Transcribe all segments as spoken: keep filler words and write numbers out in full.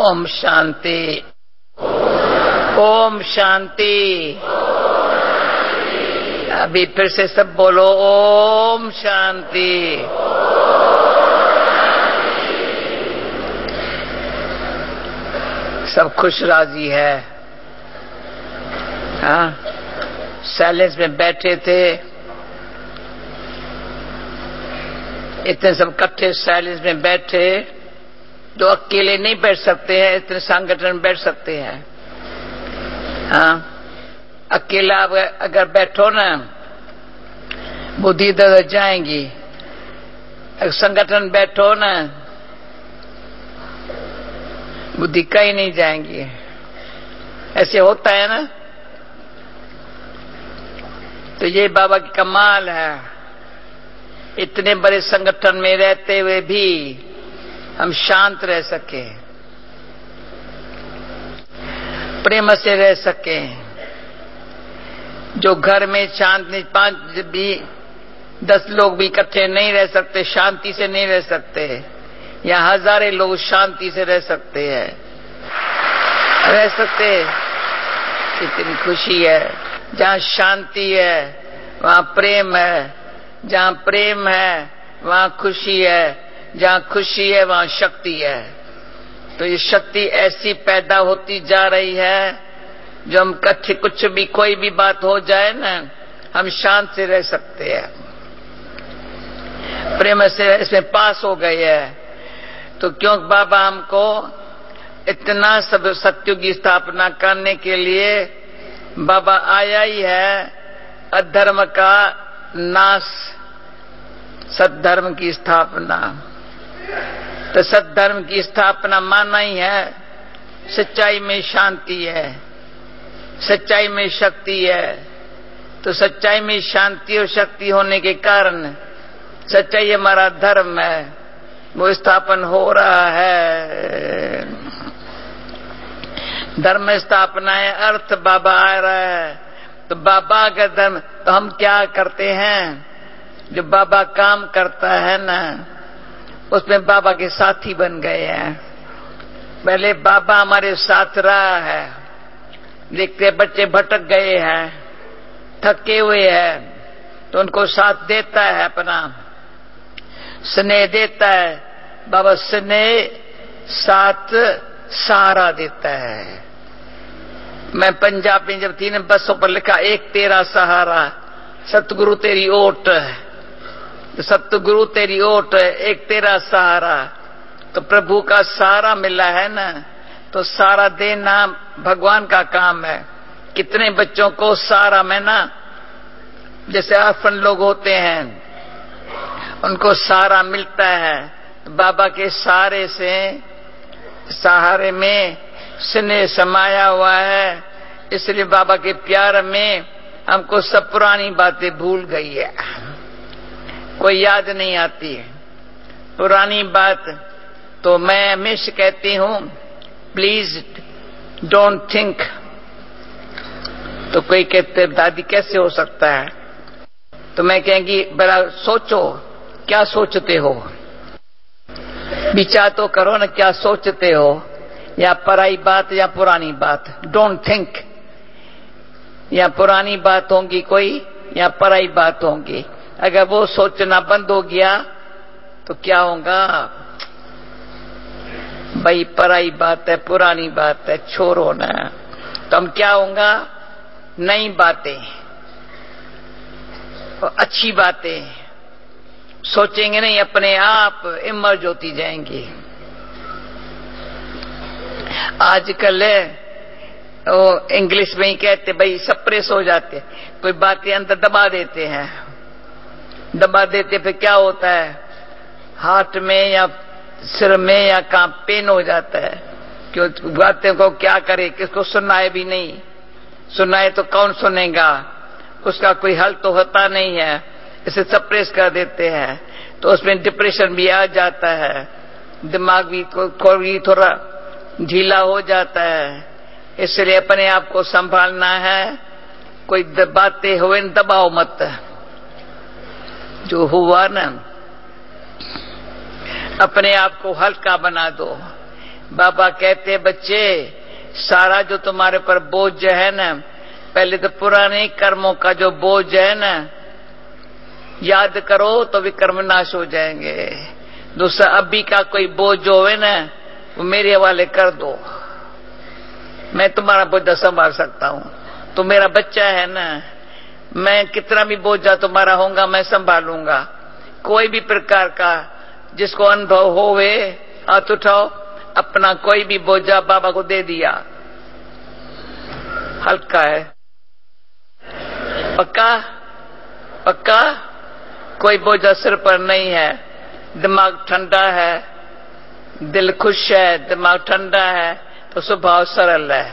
ओम शांति। ओम शांति। अभी फिर से सब बोलो ओम शांति। सब खुश राजी है। हाँ, साइलेंस में बैठे थे, इतने सब इकट्ठे साइलेंस में बैठे। जो अकेले नहीं बैठ सकते हैं, इतने संगठन में बैठ सकते हैं। हाँ, अकेला अगर बैठो ना, बुद्धि इधर जाएंगी। अगर संगठन बैठो ना, बुद्धि कहीं नहीं जाएंगी। ऐसे होता है ना। तो ये बाबा की कमाल है। इतने बड़े संगठन में रहते हुए भी हम शांत रह सके, प्रेम से रह सके। जो घर में शांत नहीं, पांच भी दस लोग भी इकट्ठे नहीं रह सकते, शांति से नहीं रह सकते। या हजारे लोग शांति से रह सकते हैं, रह सकते। कितनी खुशी है। जहाँ शांति है वहाँ प्रेम है, जहाँ प्रेम है वहाँ खुशी है, जहाँ खुशी है वहाँ शक्ति है। तो ये शक्ति ऐसी पैदा होती जा रही है, जो हम कच्चे कुछ भी कोई भी बात हो जाए ना, हम शांत से रह सकते हैं, प्रेम से इसमें पास हो गए हैं। तो क्यों बाबा हमको इतना सब सत्युग की स्थापना करने के लिए बाबा आया ही है, अधर्म का नाश, सद्धर्म की स्थापना। तो सद्धर्म की स्थापना माना ही है, सच्चाई में शांति है, सच्चाई में शक्ति है। तो सच्चाई में शांति और शक्ति होने के कारण सच्चाई हमारा धर्म है, वो स्थापन हो रहा है। धर्म स्थापना है, अर्थ बाबा आ रहा है। तो बाबा का धर्म, तो हम क्या करते हैं? जो बाबा काम करता है ना, उसमें बाबा के साथी बन गए हैं। पहले बाबा हमारे साथ रहा है, देखते बच्चे भटक गए हैं, थके हुए हैं, तो उनको साथ देता है, अपना स्नेह देता है। बाबा स्नेह साथ सहारा देता है। मैं पंजाब में जब थी ना, बसों पर लिखा एक तेरा सहारा, सतगुरु तेरी ओट, सतगुरु तेरी ओट, एक तेरा सहारा। तो प्रभु का सहारा मिला है ना, तो सहारा देना भगवान का काम है। कितने बच्चों को सहारा में ना, जैसे अर्फन लोग होते हैं, उनको सहारा मिलता है। बाबा के सहारे से, सहारे में स्नेह समाया हुआ है, इसलिए बाबा के प्यार में हमको सब पुरानी बातें भूल गई है, कोई याद नहीं आती है पुरानी बात। तो मैं हमेशा कहती हूँ, प्लीज डोंट थिंक। तो कोई कहते दादी कैसे हो सकता है? तो मैं कहेंगी बड़ा सोचो, क्या सोचते हो, विचार तो करो ना, क्या सोचते हो, या पराई बात या पुरानी बात। डोंट थिंक, या पुरानी बात होगी कोई, या पराई बात होगी। अगर वो सोचना बंद हो गया तो क्या होगा? भाई पराई बात है, पुरानी बात है, छोड़ो ना। तो हम क्या होगा? नई बातें, अच्छी बातें सोचेंगे नहीं, अपने आप इमर्ज होती जाएंगी। आजकल वो इंग्लिश में ही कहते भाई सप्रेस हो जाते, कोई बातें अंदर दबा देते हैं, दबा देते फिर क्या होता है? हार्ट में या सिर में या कहाँ पेन हो जाता है। क्यों? बातें को क्या करे, किसको सुनाए भी नहीं, सुनाए तो कौन सुनेगा, उसका कोई हल तो होता नहीं है, इसे सप्रेस कर देते हैं। तो उसमें डिप्रेशन भी आ जाता है, दिमाग भी कोई थोड़ा ढीला हो जाता है। इसलिए अपने आप को संभालना है, कोई बातें हुए दबाओ मत। जो हुआ ना, अपने आप को हल्का बना दो, बाबा कहते बच्चे सारा जो तुम्हारे पर बोझ है ना, पहले तो पुराने कर्मों का जो बोझ है ना याद करो तो भी कर्म नाश हो जाएंगे। दूसरा अभी का कोई बोझ जो है ना वो मेरे हवाले कर दो, मैं तुम्हारा बोझा संभाल सकता हूं। तुम मेरा बच्चा है ना, मैं कितना भी बोझा तुम्हारा होगा मैं संभालूंगा। कोई भी प्रकार का जिसको अनुभव होवे हाथ उठाओ, अपना कोई भी बोझा बाबा को दे दिया, हल्का है। पक्का पक्का कोई बोझा सिर पर नहीं है, दिमाग ठंडा है, दिल खुश है, दिमाग ठंडा है तो स्वभाव सरल है।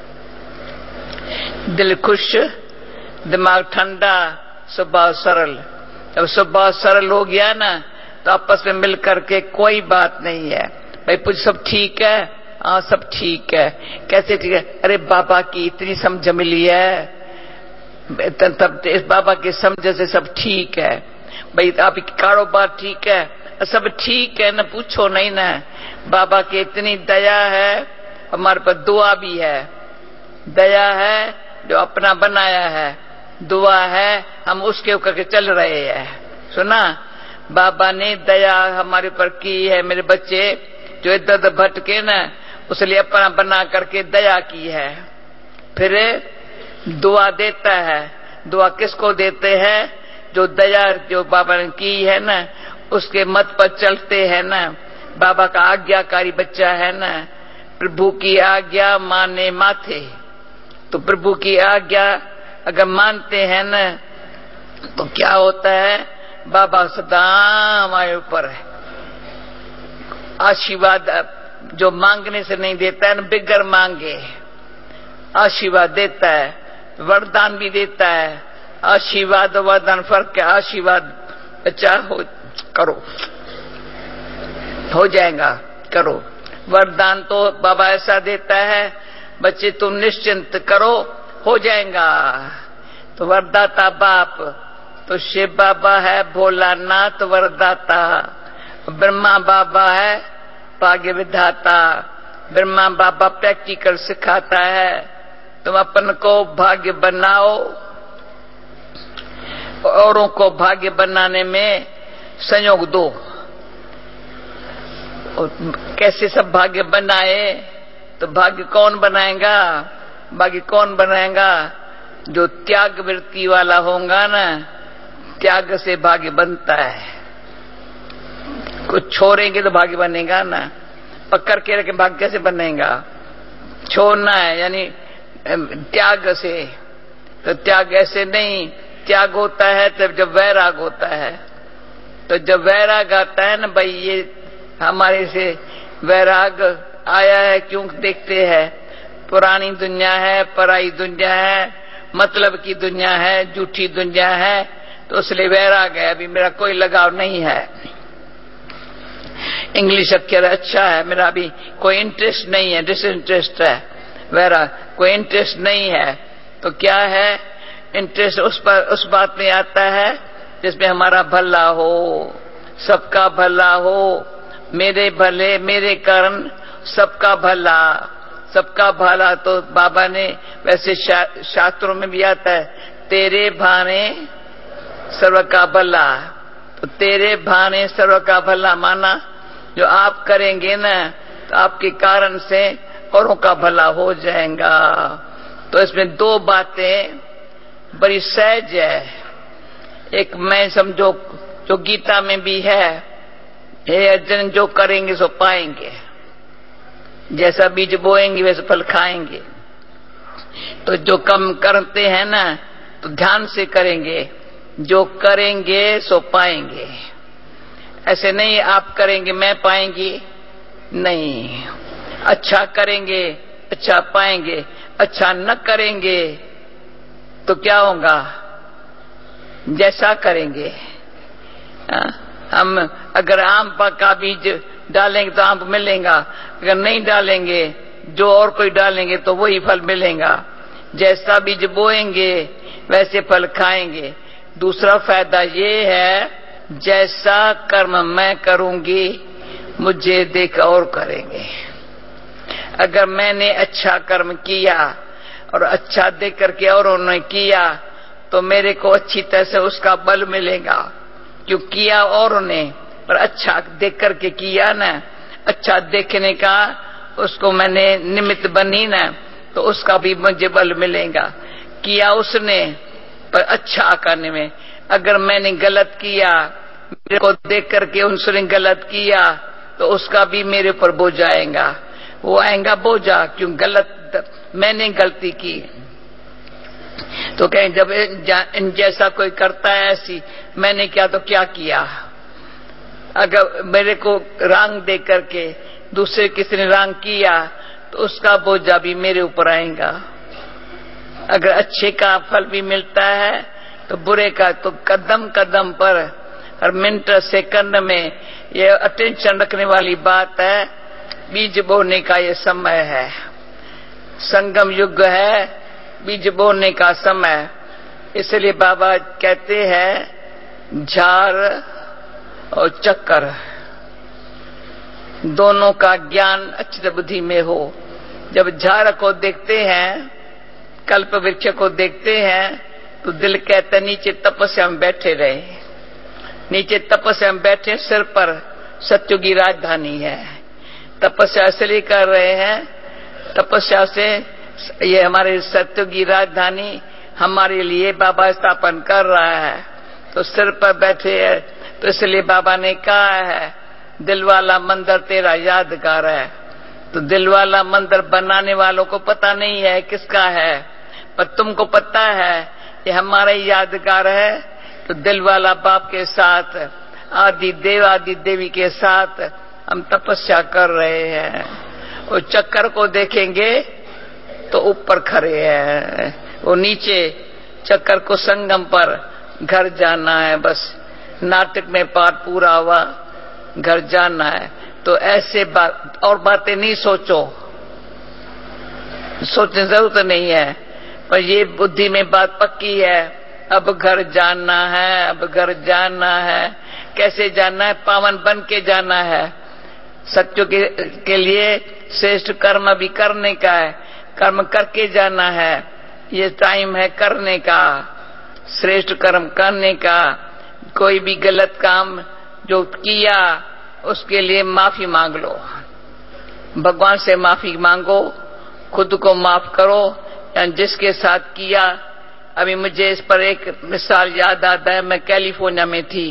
दिल खुश, दिमाग ठंडा, स्वभाव सरल। जब स्वभाव सरल हो गया ना तो आपस में मिल करके कोई बात नहीं है। भाई पूछ सब ठीक है? हाँ सब ठीक है। कैसे ठीक है? अरे बाबा की इतनी समझ मिली है, तब इस बाबा की समझ से सब ठीक है। भाई आपकी कारोबार ठीक है? सब ठीक है ना, पूछो नहीं ना। बाबा की इतनी दया है, हमारे पर दुआ भी है। दया है जो अपना बनाया है, दुआ है हम उसके ऊपर के चल रहे हैं। सुना, बाबा ने दया हमारे ऊपर की है। मेरे बच्चे जो इधर उधर भटके ना, उसलिए अपना बना करके दया की है। फिर दुआ देता है। दुआ किसको देते हैं? जो दया जो बाबा ने की है ना, उसके मत पर चलते हैं ना। बाबा का आज्ञाकारी बच्चा है ना, प्रभु की आज्ञा माने माथे। तो प्रभु की आज्ञा अगर मानते हैं ना तो क्या होता है? बाबा सदा हमारे ऊपर है। आशीर्वाद जो मांगने से नहीं देता है ना, बिगर मांगे आशीर्वाद देता है, वरदान भी देता है। आशीर्वाद और वरदान फर्क है। आशीर्वाद बच्चा हो करो, हो जाएगा, करो। वरदान तो बाबा ऐसा देता है, बच्चे तुम निश्चिंत करो, हो जाएगा। तो वरदाता बाप तो शिव बाबा है, भोलानाथ वरदाता। ब्रह्मा बाबा है भाग्य विधाता। ब्रह्मा बाबा प्रैक्टिकल सिखाता है, तुम अपन को भाग्य बनाओ, औरों को भाग्य बनाने में संयोग दो। और कैसे सब भाग्य बनाए? तो भाग्य कौन बनाएगा? भाग्य कौन बनाएगा? जो त्याग वृत्ति वाला होगा ना, त्याग से भाग्य बनता है। कुछ छोड़ेंगे तो भाग्य बनेगा ना, पकड़ के रखे भाग्य कैसे बनेगा? छोड़ना है यानी त्याग से। तो त्याग ऐसे नहीं, त्याग होता है तब जब वैराग होता है। तो जब वैराग आता है ना, भाई ये हमारे से वैराग आया है, क्यों देखते हैं? पुरानी दुनिया है, पराई दुनिया है, मतलब की दुनिया है, झूठी दुनिया है, तो इसलिए वैराग है। अभी मेरा कोई लगाव नहीं है। इंग्लिश अक्षर अच्छा है, मेरा अभी कोई इंटरेस्ट नहीं है, डिसइंटरेस्ट है। वैराग कोई इंटरेस्ट नहीं है। तो क्या है? इंटरेस्ट उस पर उस बात में आता है जिसमें हमारा भला हो, सबका भला हो, मेरे भले, मेरे कारण सबका भला। सबका भला तो बाबा ने वैसे शा, शास्त्रों में भी आता है, तेरे भाने सर्व का भला। तो तेरे भाने सर्व का भला माना जो आप करेंगे ना तो आपके कारण से औरों का भला हो जाएगा। तो इसमें दो बातें बड़ी सहज है। एक मैं समझो जो गीता में भी है, हे अर्जुन जो करेंगे सो पाएंगे, जैसा बीज बोएंगे वैसे फल खाएंगे। तो जो कम करते हैं ना तो ध्यान से करेंगे, जो करेंगे सो पाएंगे। ऐसे नहीं आप करेंगे मैं पाएंगी, नहीं। अच्छा करेंगे अच्छा पाएंगे, अच्छा न करेंगे तो क्या होगा? जैसा करेंगे। आ, हम अगर आम का बीज डालेंगे तो आम मिलेगा, अगर नहीं डालेंगे जो और कोई डालेंगे तो वही फल मिलेगा। जैसा बीज बोएंगे वैसे फल खाएंगे। दूसरा फायदा ये है, जैसा कर्म मैं करूंगी मुझे देख और करेंगे। अगर मैंने अच्छा कर्म किया और अच्छा देख करके औरों ने किया तो मेरे को अच्छी तरह से उसका बल मिलेगा। क्यों किया औरों ने, पर अच्छा देख करके किया ना, अच्छा देखने का उसको मैंने निमित्त बनी ना, तो उसका भी मुझे बल मिलेगा। किया उसने पर अच्छा करने में, अगर मैंने गलत किया, मेरे को देख करके उसने गलत किया, तो उसका भी मेरे ऊपर बोझ आएगा। वो आएगा बोझा, क्यों गलत मैंने गलती की। तो कहें जब जैसा कोई करता है ऐसी मैंने क्या तो क्या किया। अगर मेरे को रंग दे करके दूसरे किसी ने रंग किया तो उसका बोझा भी मेरे ऊपर आएगा। अगर अच्छे का फल भी मिलता है तो बुरे का, तो कदम कदम पर हर मिनट सेकंड में ये अटेंशन रखने वाली बात है। बीज बोने का ये समय है, संगम युग है, बीज बोने का समय। इसलिए बाबा कहते हैं झार और चक्कर दोनों का ज्ञान अच्छी बुद्धि में हो। जब झाड़ को देखते हैं, कल्प वृक्ष को देखते हैं, तो दिल कहता नीचे तपस्या में बैठे रहे। नीचे तपस्या में बैठे, सिर पर सत्युग की राजधानी है। तपस्या इसलिए कर रहे हैं, तपस्या से ये हमारे सत्युग की राजधानी हमारे लिए बाबा स्थापन कर रहा है। तो सिर पर बैठे है, तो इसलिए बाबा ने कहा है दिल वाला मंदिर तेरा यादगार है। तो दिल वाला मंदिर बनाने वालों को पता नहीं है किसका है, पर तुमको पता है ये हमारा ही यादगार है। तो दिल वाला बाप के साथ, आदि देव आदि देवी के साथ हम तपस्या कर रहे हैं। और चक्कर को देखेंगे तो ऊपर खड़े हैं, वो नीचे चक्कर को संगम पर घर जाना है। बस नाटक में पाठ पूरा हुआ, घर जाना है। तो ऐसे बात और बातें नहीं सोचो, सोचने जरूरत नहीं है, पर ये बुद्धि में बात पक्की है, अब घर जाना है, अब घर जाना है। कैसे जाना है? पावन बन के जाना है। सत्यों के, के लिए श्रेष्ठ कर्म भी करने का है, कर्म करके जाना है। ये टाइम है करने का, श्रेष्ठ कर्म करने का। कोई भी गलत काम जो किया उसके लिए माफी मांग लो, भगवान से माफी मांगो, खुद को माफ करो या जिसके साथ किया। अभी मुझे इस पर एक मिसाल याद आता है। मैं कैलिफोर्निया में थी,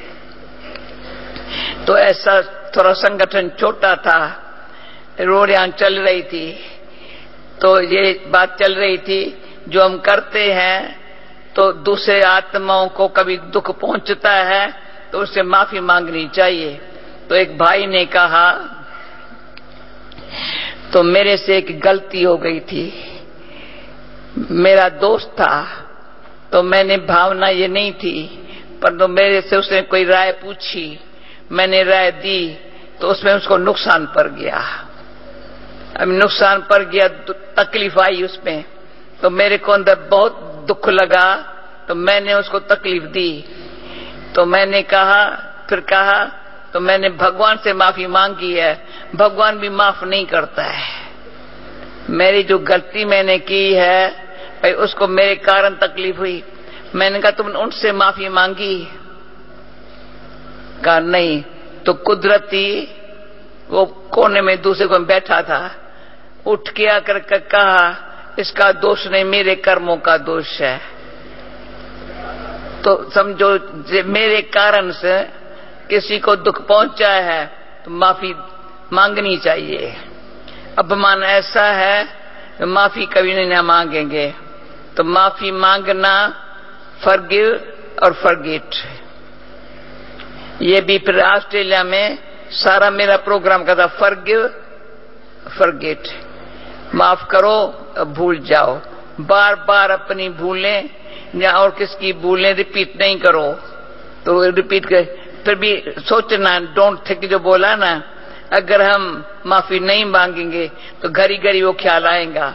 तो ऐसा थोड़ा संगठन छोटा था, रोड यहां चल रही थी। तो ये बात चल रही थी जो हम करते हैं तो दूसरे आत्माओं को कभी दुख पहुंचता है तो उससे माफी मांगनी चाहिए। तो एक भाई ने कहा तो मेरे से एक गलती हो गई थी, मेरा दोस्त था, तो मैंने भावना ये नहीं थी, पर तो मेरे से उसने कोई राय पूछी, मैंने राय दी, तो उसमें उसको नुकसान पड़ गया। अब नुकसान पड़ गया, तकलीफ आई उसमें, तो मेरे को अंदर बहुत दुख लगा, तो मैंने उसको तकलीफ दी। तो मैंने कहा, फिर कहा, तो मैंने भगवान से माफी मांगी है। भगवान भी माफ नहीं करता है। मेरी जो गलती मैंने की है भाई, उसको मेरे कारण तकलीफ हुई। मैंने कहा तुमने उनसे माफी मांगी? कहा नहीं। तो कुदरती वो कोने में दूसरे को बैठा था, उठ के आकर के कहा इसका दोष नहीं, मेरे कर्मों का दोष है। तो समझो मेरे कारण से किसी को दुख पहुंचा है तो माफी मांगनी चाहिए। अपमान ऐसा है तो माफी कभी नहीं ना मांगेंगे। तो माफी मांगना, फॉरगिव और फॉरगेट, ये भी फिर ऑस्ट्रेलिया में सारा मेरा प्रोग्राम का था, फॉरगिव फॉरगेट, माफ करो भूल जाओ। बार बार अपनी भूलें या और किसकी भूलें रिपीट नहीं करो। तो रिपीट कर फिर भी सोचना, डोंट थिंक, जो बोला ना, अगर हम माफी नहीं मांगेंगे तो घड़ी घड़ी वो ख्याल आएगा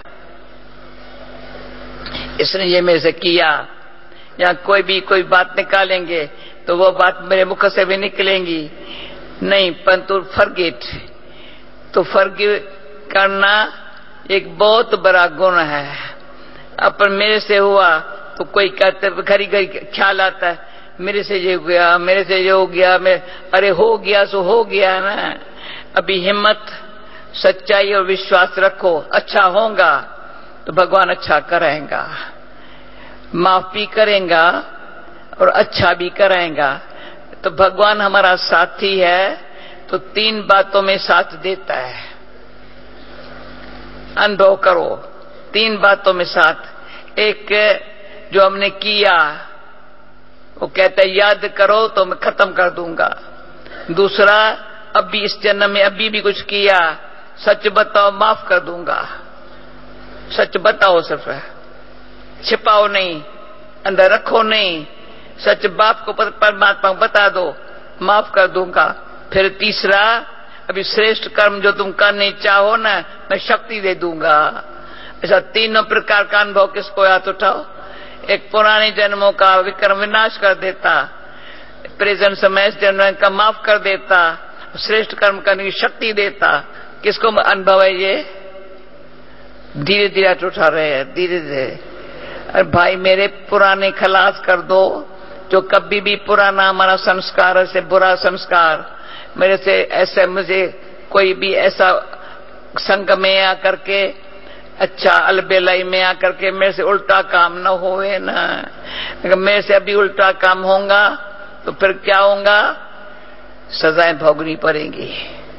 इसने ये मेरे से किया, या कोई भी कोई बात निकालेंगे तो वो बात मेरे मुख से भी निकलेंगी नहीं, परंतु फॉरगेट। तो फॉरगिव करना एक बहुत बड़ा गुण है। अपन मेरे से हुआ तो कोई कहते घड़ी घड़ी ख्याल आता है मेरे से ये हो गया, मेरे से ये हो गया, मैं अरे हो गया सो हो गया ना। अभी हिम्मत, सच्चाई और विश्वास रखो, अच्छा होगा तो भगवान अच्छा करेगा, माफ भी करेगा और अच्छा भी करेगा। तो भगवान हमारा साथी है तो तीन बातों में साथ देता है। अनुभव करो, तीन बातों में साथ। एक जो हमने किया वो कहता है याद करो तो मैं खत्म कर दूंगा। दूसरा, अभी इस जन्म में अभी भी कुछ किया, सच बताओ माफ कर दूंगा। सच बताओ, सिर्फ छिपाओ नहीं, अंदर रखो नहीं, सच बाप को परमात्मा को बता दो, माफ कर दूंगा। फिर तीसरा, अभी श्रेष्ठ कर्म जो तुम करने चाहो ना, मैं शक्ति दे दूंगा। ऐसा तीनों प्रकार का अनुभव किसको याद उठाओ। एक पुराने जन्मों का विक्रम विनाश कर देता, प्रेजेंट समय जन्म का माफ कर देता, श्रेष्ठ कर्म करने की शक्ति देता। किसको अनुभव है ये? धीरे धीरे उठा रहे हैं, धीरे धीरे। अरे भाई मेरे पुराने खलास कर दो, जो कभी भी पुराना हमारा संस्कार से बुरा संस्कार मेरे से ऐसे, मुझे कोई भी ऐसा संग में आकर के, अच्छा अलबेलाई में आकर के मेरे से उल्टा काम न होवे ना। अगर मेरे से अभी उल्टा काम होगा तो फिर क्या होगा? सजाएं भोगनी पड़ेंगी।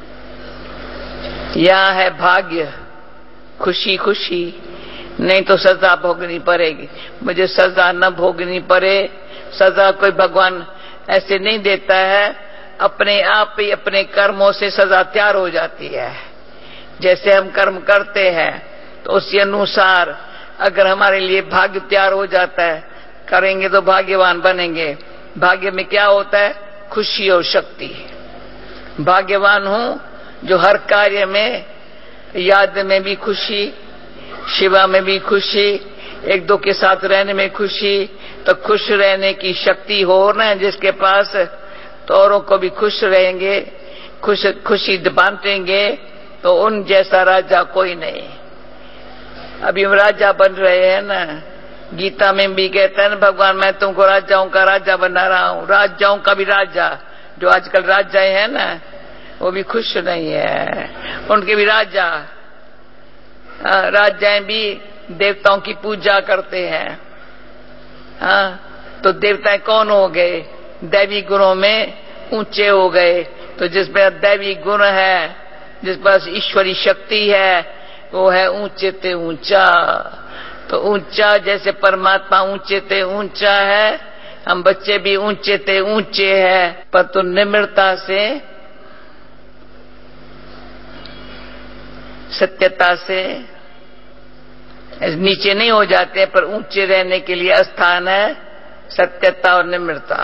यह है भाग्य, खुशी खुशी, नहीं तो सजा भोगनी पड़ेगी। मुझे सजा न भोगनी पड़े, सजा कोई भगवान ऐसे नहीं देता है, अपने आप ही अपने कर्मों से सजा तैयार हो जाती है। जैसे हम कर्म करते हैं तो उसी अनुसार अगर हमारे लिए भाग्य तैयार हो जाता है, करेंगे तो भाग्यवान बनेंगे। भाग्य में क्या होता है? खुशी और शक्ति। भाग्यवान हूं जो हर कार्य में, याद में भी खुशी, शिवा में भी खुशी, एक दो के साथ रहने में खुशी, तो खुश रहने की शक्ति हो ना जिसके पास, तो औरों को भी खुश रहेंगे, खुश खुशी बांटेंगे। तो उन जैसा राजा कोई नहीं। अभी हम राजा बन रहे हैं ना, गीता में भी कहता है ना भगवान, मैं तुमको राजाओं का राजा बना रहा हूं। राजाओं का भी राजा, जो आजकल राजा है ना, वो भी खुश नहीं है, उनके भी राजा। राजाएं भी देवताओं की पूजा करते हैं। हाँ, तो देवताएं कौन हो गए? दैवी गुणों में ऊंचे हो गए। तो जिसमें दैवी गुण है, जिस पास ईश्वरी शक्ति है, वो है ऊंचे ते ऊंचा। तो ऊंचा जैसे परमात्मा ऊंचे ते ऊंचा है, हम बच्चे भी ऊंचे ते ऊंचे हैं, पर तो निम्रता से, सत्यता से नीचे नहीं हो जाते, पर ऊंचे रहने के लिए स्थान है सत्यता और निम्रता।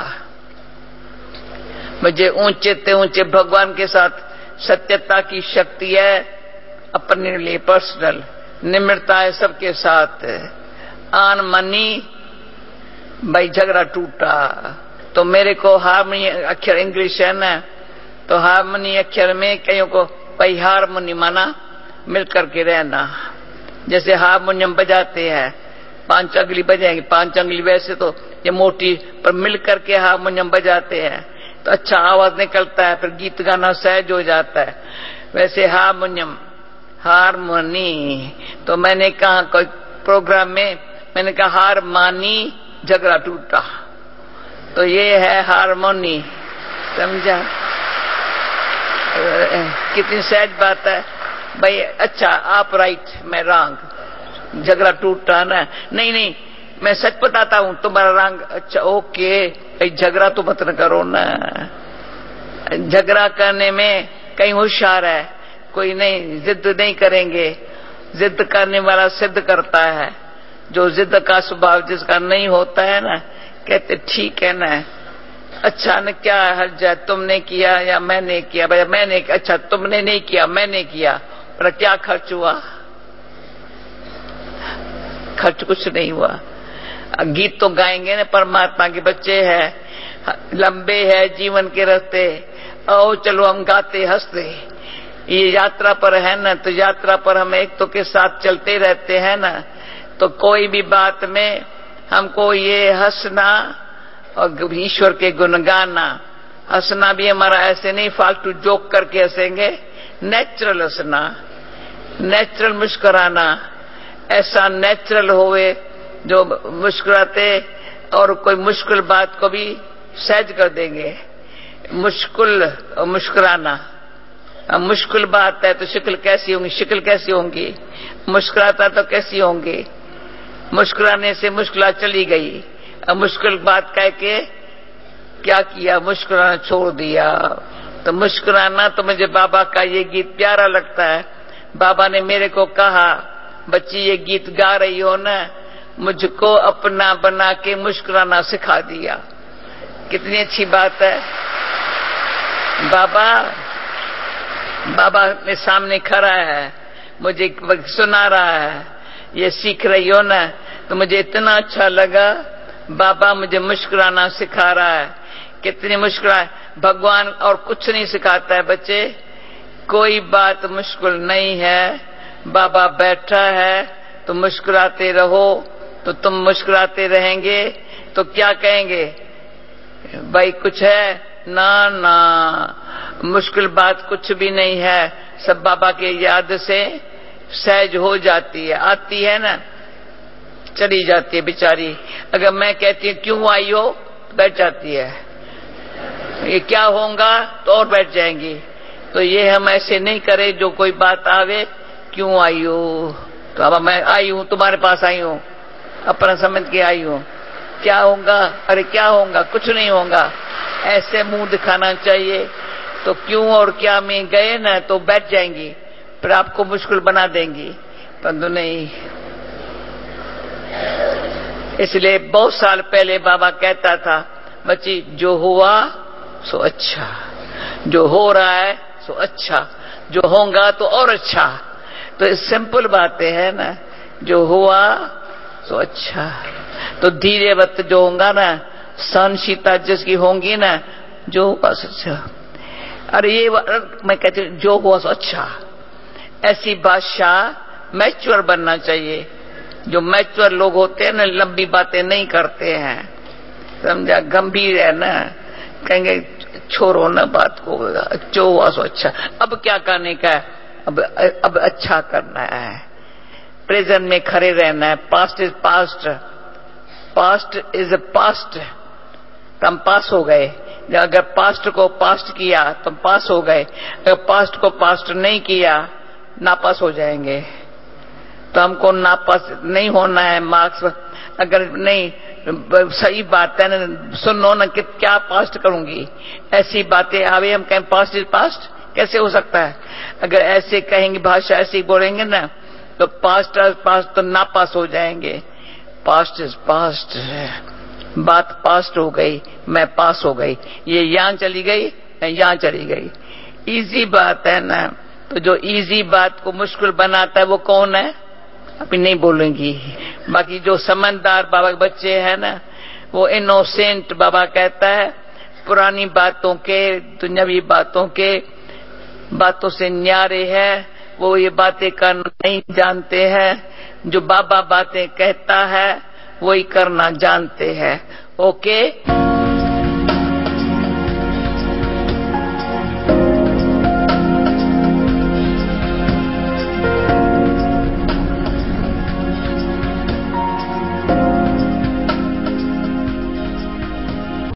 मुझे ऊंचे ते ऊंचे भगवान के साथ सत्यता की शक्ति है, अपने लिए पर्सनल, निम्रता है सबके साथ। आन मनी भाई झगड़ा टूटा, तो मेरे को हारमोनी अक्षर इंग्लिश है ना, तो हारमोनी अक्षर में कईयों को भाई हारमोनी माना मिल करके रहना। जैसे हारमोनियम बजाते हैं, पांच अंगली बजाएंगे, पांच अंगली वैसे तो ये मोटी, पर मिल करके हारमोनियम बजाते हैं तो अच्छा आवाज निकलता है, फिर गीत गाना सहज हो जाता है। वैसे हारमोनियम, हारमोनी, तो मैंने कहा कोई प्रोग्राम में, मैंने कहा हार मानी झगड़ा टूटा, तो ये है हारमोनी। समझा? कितनी सहज बात है भाई। अच्छा आप राइट, मैं रॉन्ग, झगड़ा टूटा ना। नहीं नहीं, मैं सच बताता हूं, तुम्हारा रंग। अच्छा ओके, भाई झगड़ा तो मत न करो ना। झगड़ा करने में कहीं होशियार है, कोई नहीं, जिद नहीं करेंगे। जिद करने वाला सिद्ध करता है। जो जिद का स्वभाव जिसका नहीं होता है ना, कहते ठीक है ना, अच्छा न क्या हर्ज है, तुमने किया या मैंने किया? भाई मैंने, अच्छा तुमने नहीं किया, मैंने किया, पर क्या खर्च हुआ? खर्च कुछ नहीं हुआ। गीत तो गाएंगे ना, परमात्मा के बच्चे हैं, लंबे है जीवन के रास्ते, आओ चलो हम गाते हंसते, ये यात्रा पर है ना, तो यात्रा पर हम एक तो के साथ चलते रहते हैं ना, तो कोई भी बात में हमको ये हंसना और ईश्वर के गुण गाना। हंसना भी हमारा ऐसे नहीं फालतू जोक करके हंसेंगे, नेचुरल हंसना, नेचुरल मुस्कुराना, ऐसा नेचुरल होवे जो मुस्कुराते और कोई मुश्किल बात को भी सहज कर देंगे। मुश्किल और मुस्कुराना, अब मुश्किल बात है तो शक्ल कैसी होंगी, शक्ल कैसी होंगी, मुस्कुराता तो कैसी होंगी। मुस्कुराने से मुश्किल चली गई, अब मुश्किल बात कह के क्या किया, मुस्कुराना छोड़ दिया। तो मुस्कुराना तो मुझे बाबा का ये गीत प्यारा लगता है। बाबा ने मेरे को कहा, बच्ची ये गीत गा रही हो ना, मुझको अपना बना के मुस्कुराना सिखा दिया। कितनी अच्छी बात है। बाबा बाबा मेरे सामने खड़ा है, मुझे सुना रहा है, ये सीख रही हो ना, तो मुझे इतना अच्छा लगा। बाबा मुझे मुस्कुराना सिखा रहा है। कितनी मुस्कुराए। भगवान और कुछ नहीं सिखाता है बच्चे, कोई बात मुश्किल नहीं है। बाबा बैठा है तो मुस्कुराते रहो, तो तुम मुस्कुराते रहेंगे तो क्या कहेंगे, भाई कुछ है ना, ना मुश्किल बात कुछ भी नहीं है। सब बाबा के याद से सहज हो जाती है, आती है ना, चली जाती है बेचारी। अगर मैं कहती हूँ क्यों आई हो, बैठ जाती है। ये क्या होगा तो और बैठ जाएंगी। तो ये हम ऐसे नहीं करें, जो कोई बात आवे क्यों आई हो, तो अब मैं आई हूँ, तुम्हारे पास आई हूँ, अपना समझ के आई हूँ, क्या होगा, अरे क्या होगा, कुछ नहीं होगा, ऐसे मुंह दिखाना चाहिए। तो क्यों और क्या में गए ना तो बैठ जाएंगी, फिर आपको मुश्किल बना देंगी, परंतु नहीं। इसलिए बहुत साल पहले बाबा कहता था, बच्ची जो हुआ सो अच्छा, जो हो रहा है सो अच्छा, जो होगा तो और अच्छा। तो सिंपल बातें है ना, जो हुआ सो अच्छा। तो धीरे वक्त जो होगा ना, सहनशीलता जिसकी होंगी ना, जो हुआ सो अच्छा। अरे ये मैं कहती हूँ जो हुआ सो अच्छा, ऐसी भाषा मैच्योर बनना चाहिए। जो मैच्योर लोग होते हैं ना, लंबी बातें नहीं करते हैं, समझा, गंभीर है ना, कहेंगे छोड़ो ना बात को, जो हुआ सो अच्छा। अब क्या करने का है, अब अब अच्छा करना है, प्रेजेंट में खड़े रहना है। Past is past, past is a past, हम पास हो गए। अगर पास्ट को पास्ट किया तो पास हो गए, अगर पास्ट को पास्ट नहीं किया नापास हो जाएंगे। तो हमको नापास नहीं होना है मार्क्स। अगर नहीं, सही बात है ना, सुनो ना कि क्या पास्ट करूंगी, ऐसी बातें आवे, हम कहें पास्ट इज पास्ट, कैसे हो सकता है। अगर ऐसे कहेंगे, भाषा ऐसी बोलेंगे ना, तो पास्ट इज पास्ट तो नापास हो जाएंगे। पास्ट इज पास्ट है, बात पास्ट हो गई, मैं पास हो गई, ये यहां चली गई, यहां चली गई, इजी बात है ना। तो जो इजी बात को मुश्किल बनाता है वो कौन है, अभी नहीं बोलेंगी। बाकी जो समझदार बाबा के बच्चे हैं ना, वो इनोसेंट, बाबा कहता है, पुरानी बातों के, दुनियावी बातों के बातों से न्यारे है, वो ये बातें करना नहीं जानते हैं। जो बाबा बातें कहता है वही करना जानते हैं। ओके।